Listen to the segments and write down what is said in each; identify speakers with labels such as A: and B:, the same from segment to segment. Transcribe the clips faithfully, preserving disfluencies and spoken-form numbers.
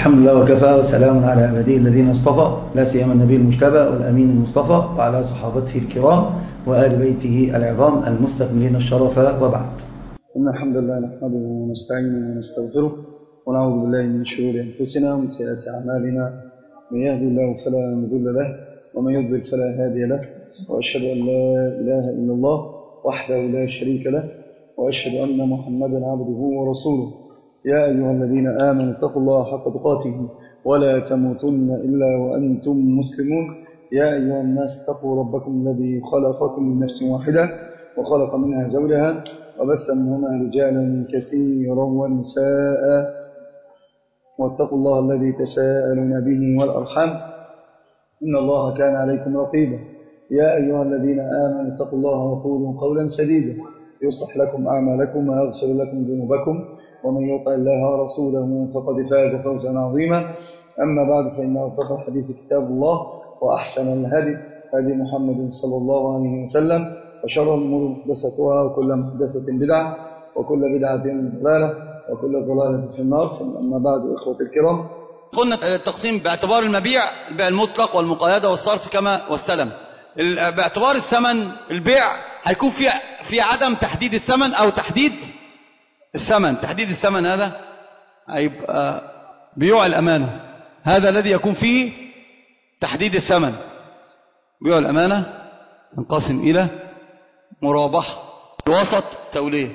A: الحمد لله وكفى وسلام على عباده الذين اصطفى، لا سيما النبي المجتبى والأمين المصطفى وعلى صحابته الكرام وآل بيته العظام المستكملين الشرف، وبعد. إن الحمد لله نحمده ونستعينه ونستغفره ونعوذ بالله من شرور أنفسنا ومن سيئات أعمالنا، من يهدي الله فلا مضل له ومن يضلل فلا هادي له، وأشهد أن لا إله إلا الله وحده لا شريك له، وأشهد أن محمدا عبده ورسوله. يا أيها الذين آمنوا اتقوا الله حق تقاته ولا تموتن إلا وأنتم مسلمون. يا أيها الناس اتقوا ربكم الذي خلقكم من نفس واحدة وخلق منها زوجها وبث منهما رجالا كثيرا ونساء، واتقوا الله الذي تساءلون به والأرحام إن الله كان عليكم رقيبا. يا أيها الذين آمنوا اتقوا الله وقولوا قولا سديدا يصلح لكم أعمالكم ويغفر لكم ذنوبكم، ومن يطع الله ورسوله فقد فاز فوزا عظيما. أما بعد، فإن أصدق الحديث كتاب الله، وأحسن الهدي هدي محمد صلى الله عليه وسلم، وشر الأمور محدثاتها وكل محدثة بدعة وكل بدعة ضلالة وكل ضلالة في النار. أما بعد، إخوة الكرام،
B: قلنا التقسيم باعتبار المبيع، البيع المطلق والمقايضة والصرف كما والسلم. باعتبار الثمن، البيع هيكون في في عدم تحديد الثمن أو تحديد الثمن. تحديد الثمن هذا هيبقى بيوع الأمانة، هذا الذي يكون فيه تحديد الثمن. بيوع الأمانة ينقسم إلى مرابحة، الوسط تولية.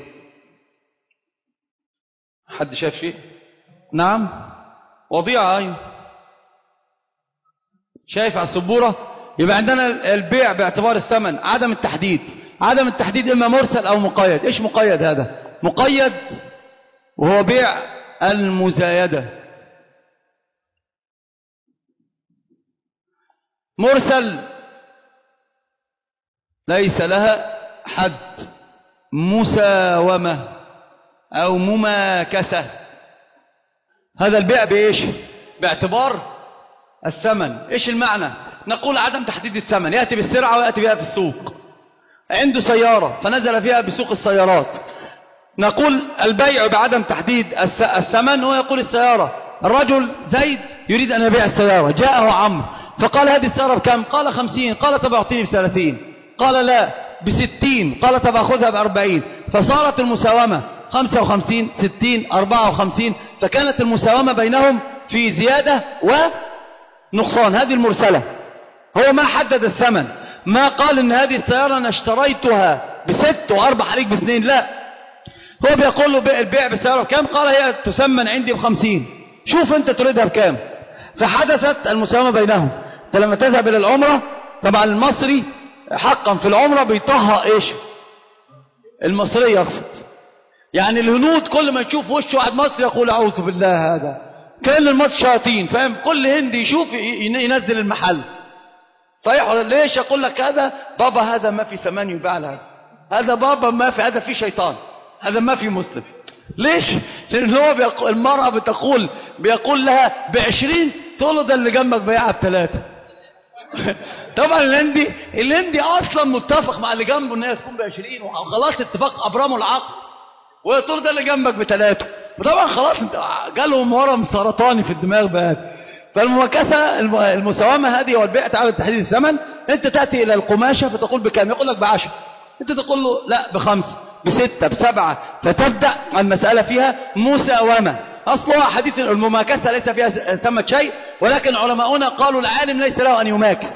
B: حد شايف شيء؟ نعم، وضيعة. أيوه، شايف على السبورة؟ يبقى عندنا البيع باعتبار الثمن، عدم التحديد. عدم التحديد إما مرسل أو مقيد. إيش مقيد هذا؟ مقيد وهو بيع المزايدة. مرسل ليس لها حد، مساومة أو مماكسة. هذا البيع بإيش؟ باعتبار الثمن. إيش المعنى؟ نقول عدم تحديد الثمن، يأتي بالسرعة ويأتي بها في السوق. عنده سيارة فنزل فيها بسوق السيارات، نقول البيع بعدم تحديد الثمن. هو يقول السيارة، الرجل زيد يريد أن يبيع السيارة، جاءه عمرو فقال هذه السيارة بكم؟ قال خمسين. قال طب أعطيني بثلاثين. قال لا بستين. قال طب أخذها بأربعين. فصارت المساومة خمسة وخمسين، ستين، أربعة وخمسين. فكانت المساومة بينهم في زيادة ونقصان. هذه المرسلة. هو ما حدد الثمن، ما قال إن هذه السيارة أنا اشتريتها بست وأربح عليك باثنين، لا. هو بيقول له البيع بالسيارة بكام؟ قال هي تسمن عندي بخمسين، شوف أنت تريدها بكام. فحدثت المساومة بينهم. أنت لما تذهب إلى العمرة، طبعا المصري حقا في العمرة بيطهق إيش؟ المصري يقصد، يعني الهنود كل ما يشوف وش واحد مصري يقول أعوذ بالله، هذا كأن المصري شياطين، فاهم؟ كل هندي يشوف ينزل المحل. صحيح ولا ليش؟ يقول لك هذا بابا، هذا ما في ثمن يباع له، هذا بابا ما في، هذا في شيطان، هذا ما في مسلم. ليش؟ لأن هو بيقول، المرأة بتقول بيقول لها بعشرين، تقول له ده اللي جنبك بيعها بثلاثة. طبعا الهندي الهندي أصلا متفق مع اللي جنبه إن هي تكون بعشرين، وخلاص اتفاق أبرموا العقد، وهي تقول ده اللي جنبك بثلاثة. وطبعا خلاص انت جالهم ورم سرطاني في الدماغ بقى. فالمماكسة، المساومة هذه والبيع تعود تحديد الثمن. انت تأتي الى القماشة فتقول بكام؟ يقول لك بعشر. انت تقول له لا بخمس، بستة، بسبعة. فتبدأ المسألة فيها مساومة. اصلها حديث المماكسة ليس فيها ثمة شيء، ولكن علماؤنا قالوا العالم ليس له ان يماكس،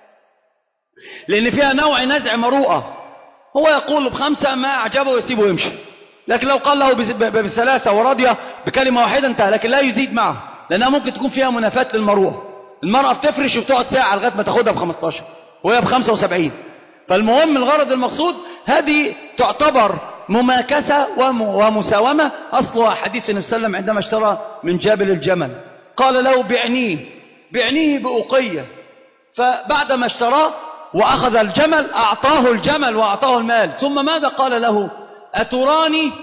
B: لان فيها نوع نزع مروءة. هو يقول بخمسة، ما اعجبه يسيبه ويمشي. لكن لو قال له بثلاثة ورضي بكلمة واحدة انتهى، لكن لا يزيد معه، لأنها ممكن تكون فيها منافاة للمروءة. المرأة بتفرش وبتقعد ساعة لغاية ما تاخدها بخمستاشر وهي بخمسة وسبعين. فالمهم الغرض المقصود هذه تعتبر مماكسة ومساومة. أصلها حديث النبي صلى الله عليه وسلم عندما اشترى من جابل الجمل، قال له بعنيه بعنيه بأقية. فبعدما اشتراه وأخذ الجمل أعطاه الجمل وأعطاه المال. ثم ماذا قال له؟ أتراني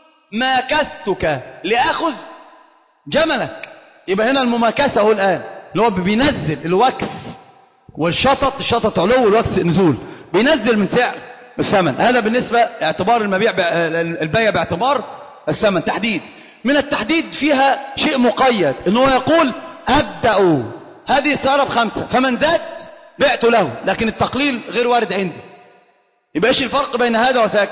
B: ماكستك لأخذ جملك. يبقى هنا المماكسة هو الآن اللي هو بينزل الوكس والشطط، الشطط علو والوكس نزول، بينزل من سعر الثمن. هذا بالنسبة اعتبار المبيع، البيع باعتبار الثمن تحديد. من التحديد فيها شيء مقيد، انه يقول أبدأ هذه السيارة بخمسة، فمن زاد بعت له، لكن التقليل غير وارد عندي. يبقى ايش الفرق بين هذا وذاك؟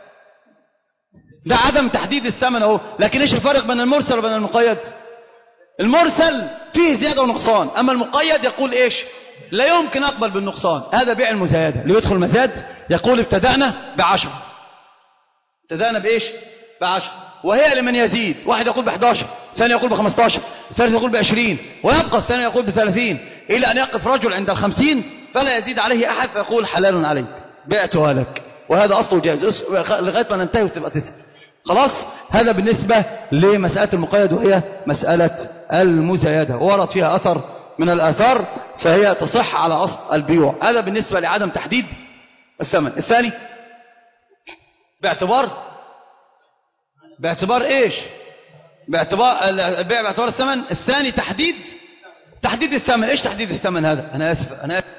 B: ده عدم تحديد الثمن اهو. لكن ايش الفرق بين المرسل وبين المقيد؟ المرسل فيه زيادة ونقصان، اما المقيد يقول ايش؟ لا يمكن اقبل بالنقصان. هذا بيع المزايدة. اللي يدخل مزاد يقول ابتدأنا بعشرة، ابتدأنا بايش؟ بعشرة، وهي لمن يزيد. واحد يقول بحداشر، ثاني يقول بخمستاشر، ثالث يقول بعشرين، ويبقى الثاني يقول بثلاثين، إلى أن يقف رجل عند الخمسين فلا يزيد عليه أحد فيقول حلال عليك بعتها لك. وهذا أصله جائز لغاية ما ننتهي وتبقى تسعة. خلاص. هذا بالنسبة لمسألة المقيد، وهي مسألة المزايدة، ورد فيها أثر من الآثار فهي تصح على أصل البيوع. هذا بالنسبة لعدم تحديد الثمن. الثاني باعتبار باعتبار ايش؟ باعتبار البيع باعتبار الثمن. الثاني تحديد تحديد الثمن. ايش تحديد الثمن هذا؟ انا اسف انا اسف.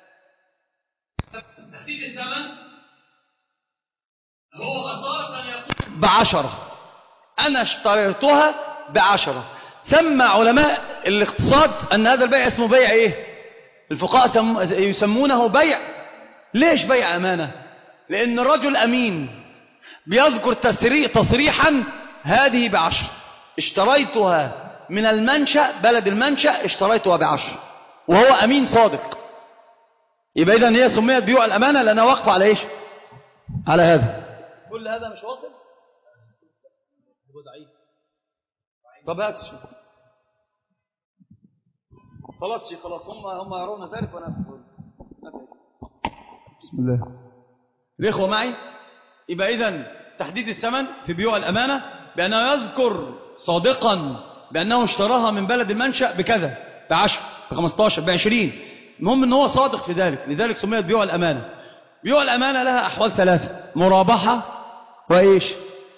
B: تحديد الثمن هو أصالة أن يقول بعشرة، انا اشتريتها بعشرة. سمى علماء الاقتصاد ان هذا البيع اسمه بيع ايه؟ الفقهاء يسمونه بيع. ليش بيع امانة؟ لان الرجل امين بيذكر تصريحا هذه بعشر، اشتريتها من المنشأ بلد المنشأ اشتريتها بعشر، وهو أمين صادق. يبقى إذن هي سميت بيوع الأمانة لأنها واقفة على إيش؟ على هذا. كل هذا مش واصل؟ طب هات شو خلاص شيء خلاص هم هم يرون ذلك وأنا أقول. بسم الله. الإخوة معي؟ يبقى إذن تحديد الثمن في بيوع الأمانة بأنه يذكر صادقا بأنه اشتراها من بلد المنشأ بكذا، بعشر، بخمستاشر، بعشرين. المهم أنه هو صادق في ذلك، لذلك سميت بيوع الأمانة. بيوع الأمانة لها أحوال ثلاثة: مرابحة وإيش؟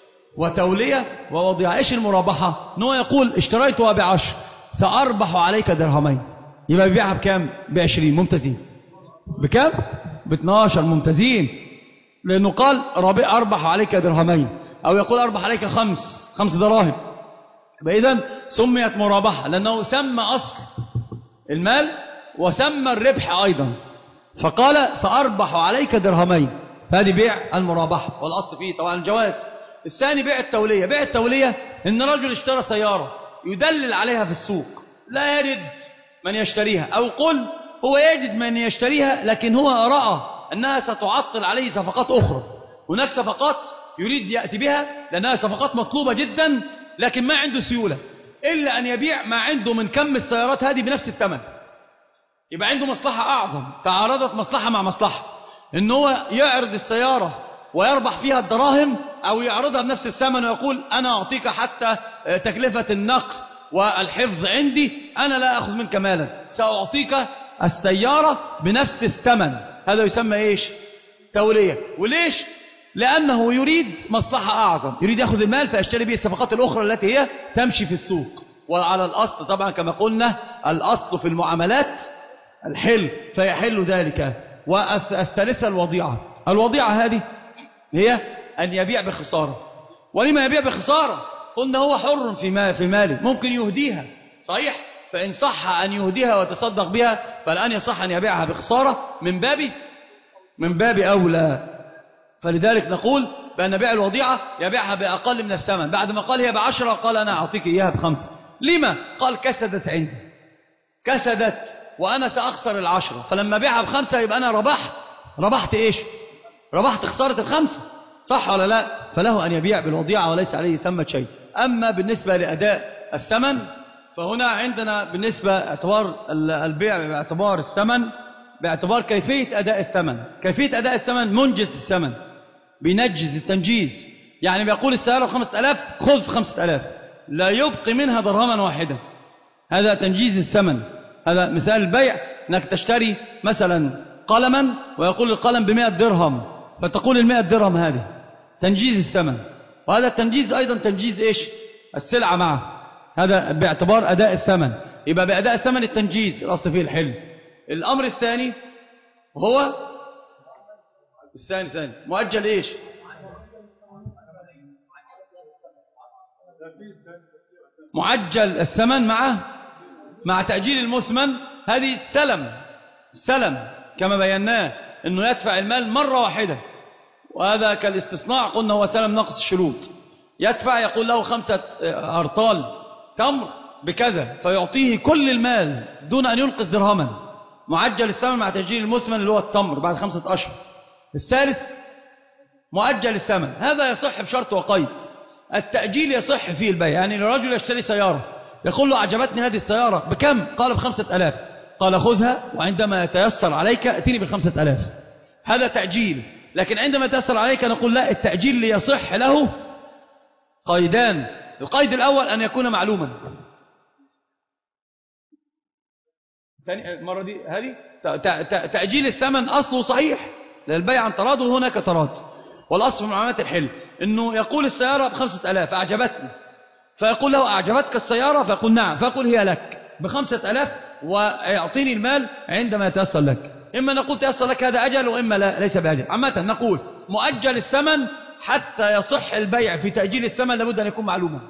B: وتولية ووضيعة. إيش المرابحة؟ أنه يقول اشتريتها بعشر سأربح عليك درهمين، يبقى بيبيعها بكام؟ بعشرين. ممتازين. بكام؟ باثناشر. ممتازين. لأنه قال أربح عليك درهمين، أو يقول أربح عليك خمس خمس دراهم. فإذا سميت مرابحة لأنه سمى أصل المال وسمى الربح أيضا، فقال سأربح عليك درهمين. هذه بيع المرابحة، والأصل فيه طبعا الجواز. الثاني بيع التولية. بيع التولية إن رجل اشترى سيارة يدلل عليها في السوق، لا يجد من يشتريها، أو قل هو يجد من يشتريها لكن هو رأى أنها ستعطل عليه صفقات أخرى. هناك صفقات يريد يأتي بها لأنها صفقات مطلوبة جدا، لكن ما عنده سيولة إلا أن يبيع ما عنده من كم السيارات هذه بنفس الثمن. يبقى عنده مصلحة أعظم، تعارضت مصلحة مع مصلحة، إن هو يعرض السيارة ويربح فيها الدراهم، أو يعرضها بنفس الثمن ويقول أنا أعطيك حتى تكلفة النقل والحفظ عندي، أنا لا أخذ منك مالا، سأعطيك السيارة بنفس الثمن. هذا يسمى إيش؟ تولية. وليش؟ لأنه يريد مصلحة أعظم، يريد يأخذ المال فيشتري به الصفقات الأخرى التي هي تمشي في السوق. وعلى الأصل طبعا كما قلنا الأصل في المعاملات الحل، فيحل ذلك. والثالثة الوضيعة. الوضيعة هذه هي أن يبيع بخسارة. ولما يبيع بخسارة؟ قلنا هو حر في مال في ماله، ممكن يهديها صحيح، فإن صح أن يهديها وتصدق بها فالآن يصح أن يبيعها بخسارة من باب من باب أولى. فلذلك نقول بأن بيع الوضيعة يبيعها بأقل من الثمن. بعد ما قال هي بعشرة قال أنا أعطيك إياها بخمسة. لما؟ قال كسدت عندي، كسدت وأنا سأخسر العشرة، فلما بيعها بخمسة يبقى أنا ربحت. ربحت إيش؟ ربحت خسارة الخمسة، صح ولا لا؟ فله أن يبيع بالوضيعة وليس عليه ثمة شيء. أما بالنسبة لأداء الثمن فهنا عندنا بالنسبة اعتبار البيع باعتبار الثمن باعتبار كيفية أداء الثمن. كيفية أداء الثمن منجز الثمن، بينجز التنجيز، يعني بيقول السيارة بخمسة ألاف خذ خمسة ألاف، لا يبقي منها درهما واحدا. هذا تنجيز الثمن. هذا مثال البيع، أنك تشتري مثلا قلما ويقول القلم بمئة درهم، فتقول المئة درهم هذه تنجيز الثمن. وهذا التنجيز أيضا تنجيز إيش؟ السلعة معه. هذا باعتبار أداء الثمن. يبقى بأداء الثمن التنجيز، الأصل فيه الحل. الأمر الثاني هو الثاني ثاني مؤجل إيش؟ معجل الثمن مع مع تأجيل المثمن، هذه السلم السلم كما بيناه أنه يدفع المال مرة واحدة، وهذا كالاستثناء قلنا هو سلم نقص الشروط. يدفع يقول له خمسة أرطال تمر بكذا فيعطيه كل المال دون أن ينقص درهما. معجل الثمن مع تأجيل المثمن اللي هو التمر بعد خمسة أشهر. الثالث مؤجل الثمن، هذا يصح بشرط وقيد. التأجيل يصح فيه البيع، يعني الرجل يشتري سيارة يقول له أعجبتني هذه السيارة بكم؟ قال بخمسة ألاف، قال خذها وعندما يتيسر عليك اتني بالخمسة ألاف. هذا تأجيل. لكن عندما يتيسر عليك نقول لا، التأجيل ليصح له قيدان. القيد الأول أن يكون معلوما. المرة دي هذه تأجيل الثمن أصله صحيح، للبيع عن تراض وهناك تراض، والأصل في معاملات الحل أنه يقول السيارة بخمسة ألاف أعجبتني، فيقول له أعجبتك السيارة؟ فيقول نعم، فيقول هي لك بخمسة ألاف ويعطيني المال عندما يتيسر لك. إما نقول تيسر لك هذا أجل، وإما لا ليس بأجل. عامة نقول مؤجل الثمن حتى يصح البيع في تأجيل الثمن لابد أن يكون معلوما،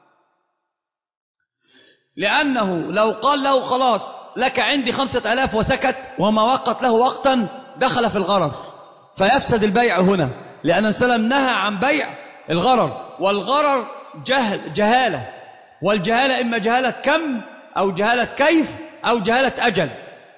B: لأنه لو قال له خلاص لك عندي خمسة ألاف وسكت وما وقت له وقتا دخل في الغرر فيفسد البيع هنا، لأن السلام نهى عن بيع الغرر، والغرر جهل جهالة، والجهالة إما جهالة كم أو جهالة كيف أو جهالة أجل.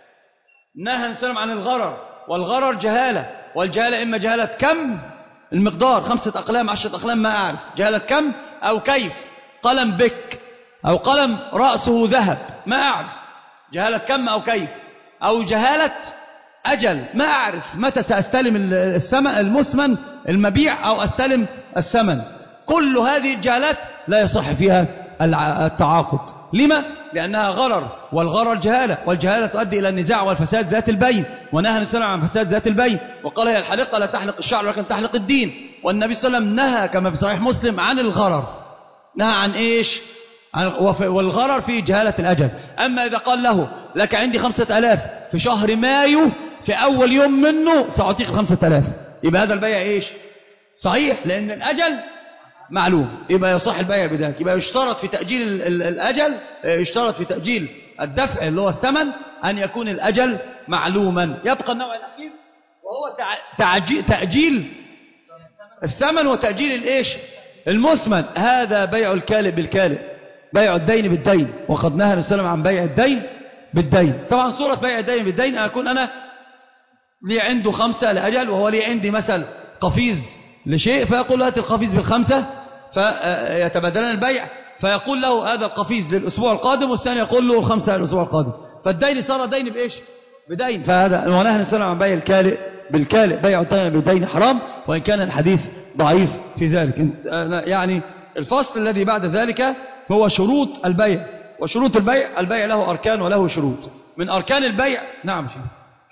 B: نهى السلام عن الغرر، والغرر جهالة، والجهالة إما جهالة كم المقدار خمسة أقلام عشرة أقلام ما أعرف، جهالة كم أو كيف، قلم بك أو قلم رأسه ذهب ما أعرف، جهالة كم أو كيف، أو جهالة أجل ما أعرف متى سأستلم الثمن المثمن المبيع أو أستلم الثمن. كل هذه الجهالات لا يصح فيها التعاقد. لما؟ لأنها غرر، والغرر جهالة، والجهالة تؤدي إلى النزاع والفساد ذات البين، ونهى النبي عن فساد ذات البين وقال هي الحلقة لا تحلق الشعر ولكن تحلق الدين. والنبي صلى الله عليه وسلم نهى كما في صحيح مسلم عن الغرر. نهى عن إيش؟ والغرر في جهالة الأجل. أما إذا قال له لك عندي خمسة ألاف في شهر مايو في أول يوم منه سأعطيك خمسة ألاف، يبقى هذا البيع إيش؟ صحيح، لأن الأجل معلوم، يبقى يصح البيع بذلك. يبقى يشترط في تأجيل الأجل، يشترط في تأجيل الدفع اللي هو الثمن أن يكون الأجل معلوما. يبقى النوع الأخير وهو تأجيل الثمن وتأجيل الإيش؟ المثمن. هذا بيع الكالئ بالكالئ، بيع الدين بالدين، وقد نهى النبي صلى الله عليه وسلم عن بيع الدين بالدين. طبعا صورة بيع الدين بالدين أكون أنا لي عنده خمسة لأجل وهو لي عندي مثل قفيز لشيء، فيقول هات القفيز بالخمسة فيتبادلان البيع، فيقول له هذا القفيز للأسبوع القادم والثاني يقول له الخمسة للأسبوع القادم، فالدين صار دين بإيش؟ بدين. فهذا ونهى النبي صلى الله عليه وسلم عن بيع الكالئ بالكالئ، بيع الدين بالدين حرام، وإن كان الحديث ضعيف في ذلك. يعني الفصل الذي بعد ذلك هو شروط البيع. وشروط البيع، البيع له أركان وله شروط. من أركان البيع نعم شيء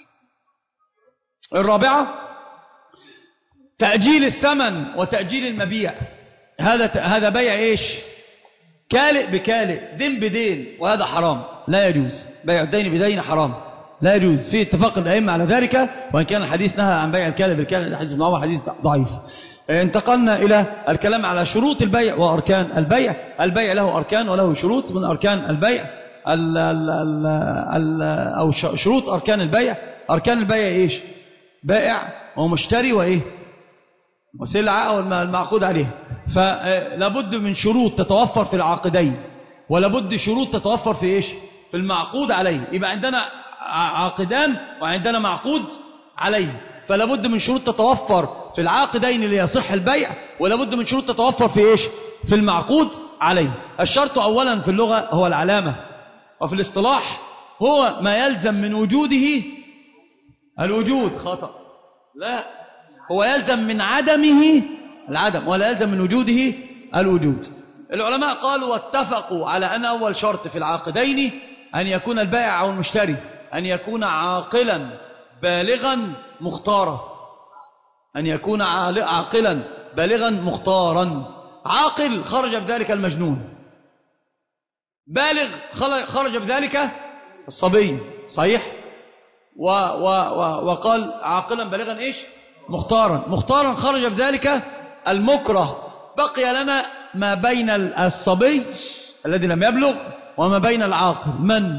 B: الرابعة تأجيل الثمن وتأجيل المبيع. هذا هذا بيع إيش؟ كالئ بكالئ، دين بدين، وهذا حرام لا يجوز. بيع الدين بدين حرام لا يجوز، في اتفاق الأئمة على ذلك، وإن كان الحديث نهى عن بيع الكالئ بالكالئ، حديث ابن عمر حديث ضعيف. انتقلنا إلى الكلام على شروط البيع وأركان البيع. البيع له أركان وله شروط. من أركان البيع ال ال ال ال أو شروط أركان البيع. أركان البيع إيش؟ بائع ومشتري وإيه؟ وسلعة أو المعقود عليها. فلابد من شروط تتوفر في العاقدين، ولابد شروط تتوفر في إيش؟ في المعقود عليه. يبقى عندنا عاقدان وعندنا معقود عليه، فلابد من شروط تتوفر في العاقدين ليصح البيع، ولابد من شروط تتوفر في إيش؟ في المعقود عليه. الشرط أولا في اللغة هو العلامة، وفي الاصطلاح هو ما يلزم من وجوده الوجود. خطأ، لا، هو يلزم من عدمه العدم، ولا يلزم من وجوده الوجود. العلماء قالوا واتفقوا على أن أول شرط في العاقدين أن يكون البائع أو المشتري أن يكون عاقلا بالغا مختارا، أن يكون عاقلا بالغا مختارا. عاقل خرج بذلك المجنون، بالغ خرج بذلك الصبي، صحيح؟ و و و وقال عاقلا بالغا إيش؟ مختارا. مختارا خرج بذلك المكره. بقي لنا ما بين الصبي الذي لم يبلغ وما بين العاقل. من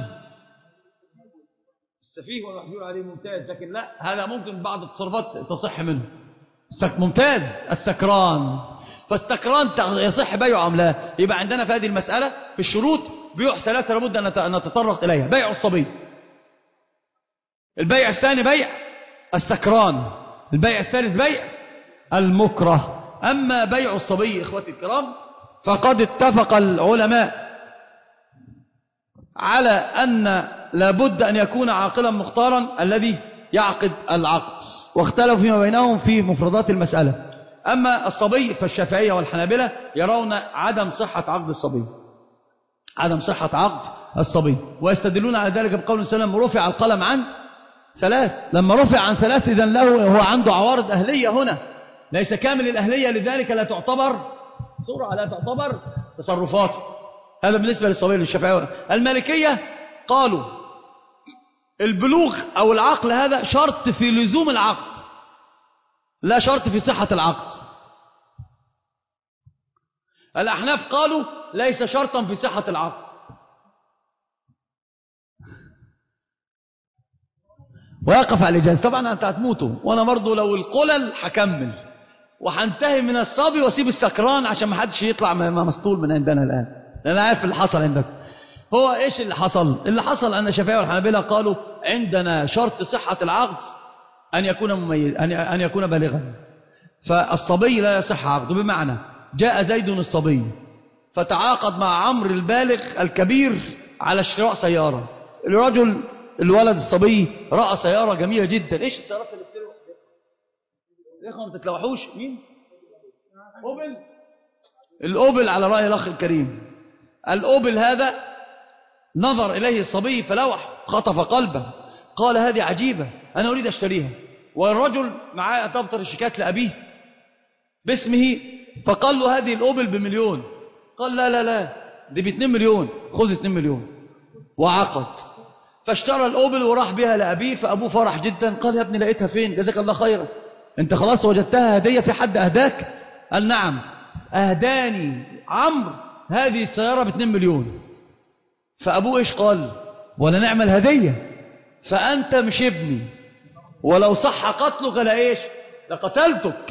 B: السفيه والمحجور عليه ممتاز، لكن لا، هذا ممكن بعض التصرفات تصح منه. ممتاز. السكران، فالسكران يصح بيعه أم لا؟ يبقى عندنا في هذه المسألة في الشروط بيوع ثلاثة لابد أن نتطرق إليها. بيع الصبي، البيع الثاني بيع السكران، البيع الثالث بيع المكره. أما بيع الصبي إخوتي الكرام فقد اتفق العلماء على أن لابد أن يكون عاقلا مختارا الذي يعقد العقد، واختلفوا فيما بينهم في مفردات المسألة. أما الصبي فالشافعية والحنابلة يرون عدم صحة عقد الصبي، عدم صحة عقد الصبي، ويستدلون على ذلك بقول وسلم رفع القلم عن ثلاث. لما رفع عن ثلاث إذن له هو عنده عوارض أهلية هنا، ليس كامل الأهلية، لذلك لا تعتبر سرعة، لا تعتبر تصرفات. هذا بالنسبة للصبي للشافعية. المالكية قالوا البلوغ أو العقل هذا شرط في لزوم العقد، لا شرط في صحة العقد. الأحناف قالوا ليس شرطا في صحة العقد. ويقف على الإجازة. طبعا أنت هتموتوا، وأنا برضو لو القلل هكمل وهنتهي من الصبي واسيب السكران عشان ما حدش يطلع مسطول من عندنا الآن، لأن عارف اللي حصل عندك. هو إيش اللي حصل؟ اللي حصل أن الشافعية والحنابلة قالوا عندنا شرط صحة العقد أن يكون مميز، أن يكون بالغا، فالصبي لا يصح عقده. بمعنى جاء زيد الصبي فتعاقد مع عمرو البالغ الكبير على شراء سيارة. الرجل الولد الصبي رأى سيارة جميلة جدا. إيش السيارات اللي بتلوح يا إخوة؟ ما تتلوحوش. مين؟ أوبل. الأوبل على رأي الأخ الكريم. الأوبل هذا نظر إليه الصبي فلوح، خطف قلبه، قال هذه عجيبة، أنا أريد أشتريها. والرجل معاه دفتر الشيكات لأبيه باسمه، فقال له هذه الأوبل بمليون. قال لا لا لا دي باتنين مليون، خذ اتنين مليون. وعقد، فاشترى الأوبل وراح بها لأبيه، فأبوه فرح جدا، قال يا ابني لقيتها فين؟ جزاك الله خيرا، انت خلاص وجدتها هدية؟ في حد أهداك؟ قال نعم أهداني عمرو هذه السيارة باتنين مليون. فأبوه إيش قال؟ ولا نعمل هدية، فأنت مش ابني، ولو صح قتلك لإيش؟ لقتلتك.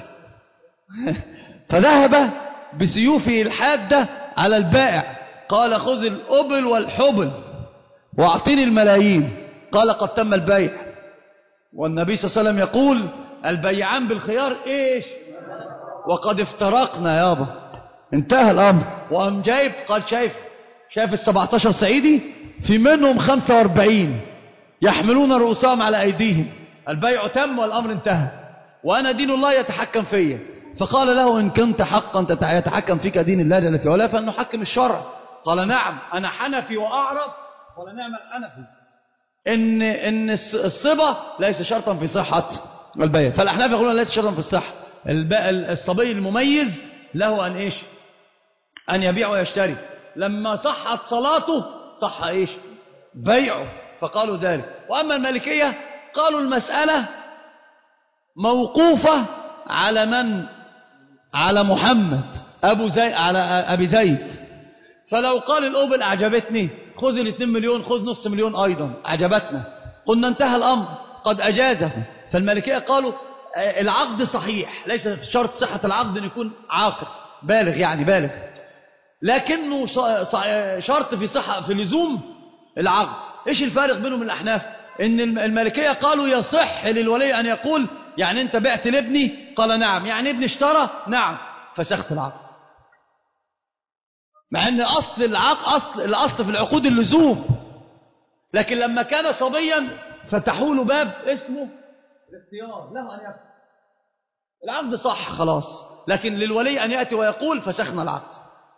B: فذهب بسيوفه الحادة على البائع، قال خذ الأبل والحبل واعطيني الملايين. قال قد تم البيع. والنبي صلى الله عليه وسلم يقول البيعان بالخيار إيش؟ وقد افترقنا يابا، انتهى الأمر. وقام جايب قال شايف شايف السبعتاشر صعيدي في منهم خمسة واربعين يحملون رؤوسهم على أيديهم، البيع تم والأمر انتهى، وأنا دين الله يتحكم فيا. فقال له إن كنت حقا يتحكم فيك دين الله جل في علاه فلنحكم الشرع. قال نعم أنا حنفي وأعرف ولا نعم الحنفي، إن إن الصبا ليس شرطا في صحة البيع. فالأحناف يقولون ليس شرطا في الصحة. الصبي المميز له أن إيش؟ أن يبيع ويشتري. لما صحت صلاته صح إيش؟ بيعه. فقالوا ذلك. وأما المالكية قالوا المسألة موقوفة على من؟ على محمد أبو زي... على أبي زيد. فلو قال الأوبل أعجبتني خذ الاثنين مليون، خذ نص مليون أيضا عجبتنا، قلنا انتهى الأمر قد أجازه. فالمالكية قالوا العقد صحيح، ليس شرط صحة العقد أن يكون عاقل بالغ، يعني بالغ، لكنه شرط في صحة في لزوم العقد. إيش الفارق بينهم الأحناف؟ إن المالكية قالوا يصح للولي أن يقول يعني أنت بعت لابني؟ قال نعم. يعني ابني اشترى؟ نعم. فسخت العقد، مع أن أصل العقد أصل الأصل في العقود اللزوم، لكن لما كان صبيا فتحوا له باب اسمه الاختيار، له أن يفعل. العقد صح خلاص، لكن للولي أن يأتي ويقول فسخنا العقد.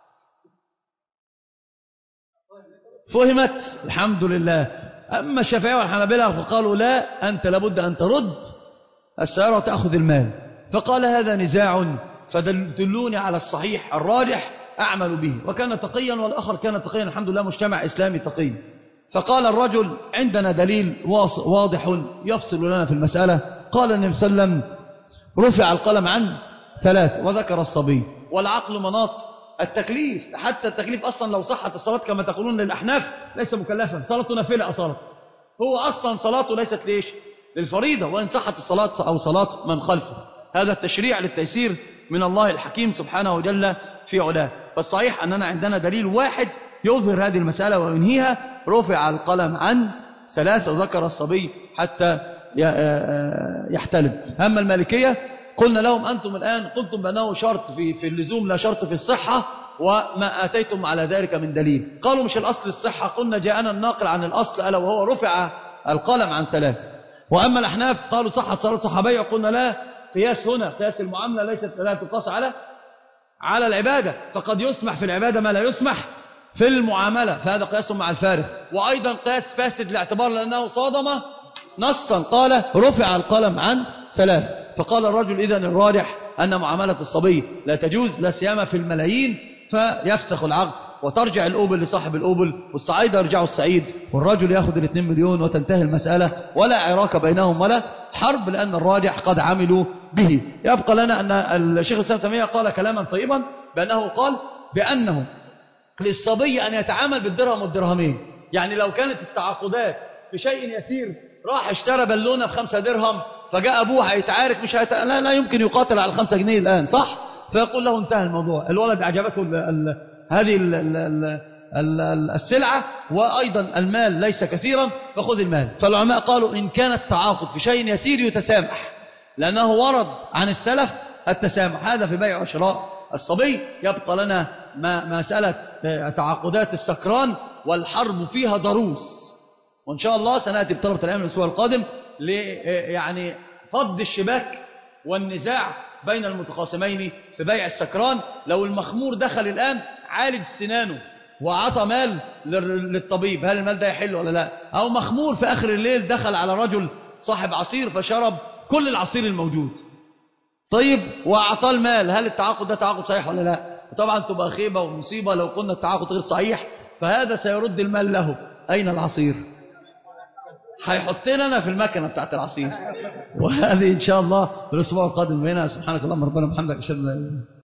B: فهمت؟ الحمد لله. أما الشافعية والحنابلة فقالوا لا، أنت لابد أن ترد السيارة وتأخذ المال. فقال هذا نزاع، فدلوني على الصحيح الراجح أعمل به. وكان تقيا والآخر كان تقيا، الحمد لله مجتمع إسلامي تقي. فقال الرجل عندنا دليل واضح يفصل لنا في المسألة. قال النبي صلى الله عليه وسلم رفع القلم عن ثلاث، وذكر الصبي. والعقل مناط التكليف، حتى التكليف أصلا لو صحت الصلاة كما تقولون للأحناف ليس مكلفا، صلاته نافلة أصلا، هو أصلا صلاته ليست ليش للفريضة، وإن صحت الصلاة أو صلاة من خلفه. هذا التشريع للتيسير من الله الحكيم سبحانه وجل في علاه. فالصحيح أننا عندنا دليل واحد يظهر هذه المسألة وينهيها، رفع القلم عن ثلاث وذكر الصبي حتى يحتلم. أما المالكية قلنا لهم أنتم الآن قلتم بأنه شرط في, في اللزوم لا شرط في الصحة، وما آتيتم على ذلك من دليل. قالوا مش الأصل الصحة، قلنا جاءنا الناقل عن الأصل ألا وهو رفع القلم عن ثلاث. وأما الأحناف قالوا صحت صلاة صحابية، قلنا لا، قياس هنا قياس المعاملة ليست لا تقاس على على العبادة، فقد يسمح في العبادة ما لا يسمح في المعاملة، فهذا قياس مع الفارق. وأيضا قياس فاسد الاعتبار لأنه صادم نصا، قال رفع القلم عن ثلاث. فقال الرجل إذن الراجح أن معاملة الصبي لا تجوز لا سيما في الملايين، فيفسخ العقد وترجع الأوبل لصاحب الأوبل، والصعيد يرجع السعيد، والرجل يأخذ الاثنين مليون وتنتهي المسألة، ولا عراك بينهم ولا حرب، لأن الراجح قد عملوا به. يبقى لنا أن الشيخ الإسلام تيمية قال كلاما طيبا بأنه قال بأنه للصبي أن يتعامل بالدرهم والدرهمين. يعني لو كانت التعاقدات بشيء يسير، راح اشترى بالونة بخمسة درهم، فجاء أبوه هيتعارك، مش هيت... لا, لا يمكن يقاتل على الخمسة جنيه الآن، صح؟ فيقول له انتهى الموضوع، الولد أعجبته ال ال هذه ال ال ال ال السلعة، وأيضا المال ليس كثيرا، فخذ المال. فالعلماء قالوا إن كان التعاقد في شيء يسير يتسامح، لأنه ورد عن السلف التسامح، هذا في بيع وشراء الصبي. يبقى لنا ما مسألة تعاقدات السكران والحرب فيها ضروس، وإن شاء الله سنأتي بطلبة العلم الأسبوع القادم ل يعني فض الشباك والنزاع بين المتخاصمين في بيع السكران. لو المخمور دخل الآن عالج سنانه وعطى مال للطبيب، هل المال ده يحل ولا لا؟ أو مخمور في آخر الليل دخل على رجل صاحب عصير فشرب كل العصير الموجود، طيب وأعطاه المال، هل التعاقد ده تعاقد صحيح ولا لا؟ طبعا تبقى خيبة ومصيبة لو قلنا التعاقد غير صحيح، فهذا سيرد المال له. أين العصير؟ هيحط لنا في المكنة بتاعت العصير. وهذه إن شاء الله في الأسبوع القادم بينا. سبحانك اللهم ربنا وبحمدك، أشهد أن لا إله إلا أنت